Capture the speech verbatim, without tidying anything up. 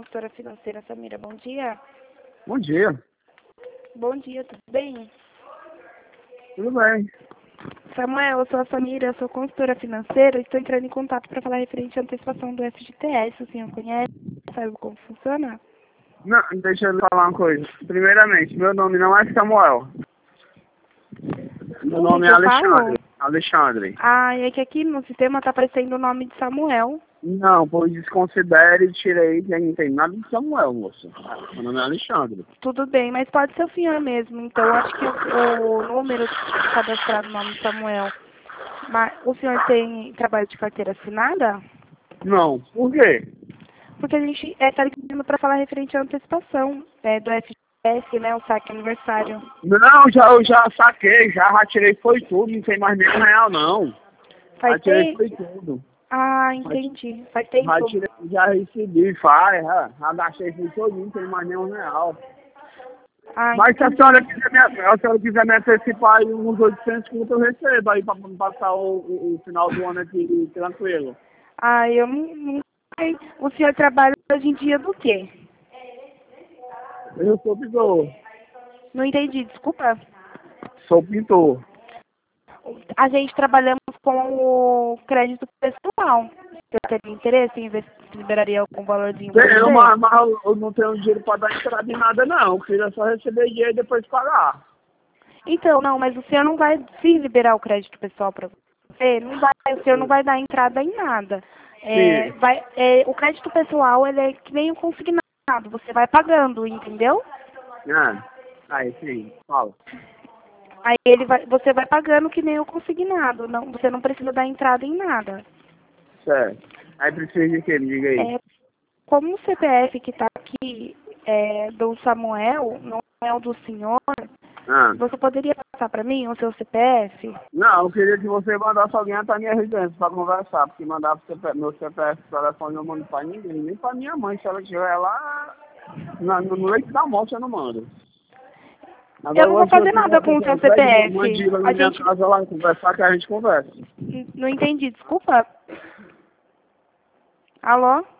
consultora financeira Samira, bom dia. Bom dia. Bom dia, tudo bem? Tudo bem. Samuel, eu sou a Samira, eu sou consultora financeira, estou entrando em contato para falar referente à antecipação do F G T S, o senhor conhece? Sabe como funciona? Não, deixa eu falar uma coisa. Primeiramente, meu nome não é Samuel. Meu O nome que é eu falo? Alexandre. Alexandre. Ah, é que aqui no sistema está aparecendo o nome de Samuel. Não, pois desconsidere e tirei, não tem nada de Samuel, moço. Meu nome é Alexandre. Tudo bem, mas pode ser o senhor mesmo, então eu acho que o, o número cadastrado no nome de Samuel. Mas o senhor tem trabalho de carteira assinada? Não, por quê? Porque a gente está ligando para falar referente à antecipação é, do F G T S, né, o saque aniversário. Não, já, eu já saquei, já, já tirei foi tudo, não tem mais nenhum real não. Faz Já tirei tempo? foi tudo. Ah, entendi. Faz Já, tempo? tirei, já recebi, faz, já, já gastei foi todo, não tem mais nenhum real. Ah, Mas se a entendi. senhora quiser me, se a senhora quiser me antecipar aí uns oitocentos conto, eu recebo aí para passar o, o, o final do ano aqui tranquilo. Ah, eu não, não sei. O senhor trabalha hoje em dia do quê? Eu sou pintor. Não entendi, desculpa. Sou pintor. A gente trabalhamos com o crédito pessoal. Você teria interesse em ver se liberaria algum valorzinho para Tenho, você? mas, mas eu não tenho dinheiro para dar entrada em nada não. Eu queria só receber dinheiro e depois pagar. Então, não, mas o senhor não vai se liberar o crédito pessoal para você, não vai, o senhor não vai dar entrada em nada. É, Sim. vai, é, o crédito pessoal, ele é que nem o consignado, você vai pagando, entendeu? Ah, aí sim, fala. Aí ele vai, você vai pagando que nem o consignado, não, você não precisa dar entrada em nada. Certo. Aí precisa de quê? Me diga aí. É, como o C P F que está aqui é, do Samuel, não é o do senhor, Ah. você poderia passar para mim o seu C P F? Não, eu queria que você mandasse alguém até a minha residência para conversar, porque mandar pro C P F, meu C P F telefone eu não mando para ninguém, nem para minha mãe, se ela estiver lá na, no leito da morte eu não mando. Eu Agora não vou hoje se eu fazer quiser nada com o fazer seu um pede, C P F. mande lá na A minha gente... casa lá conversar que a gente conversa. Não entendi, desculpa. Alô?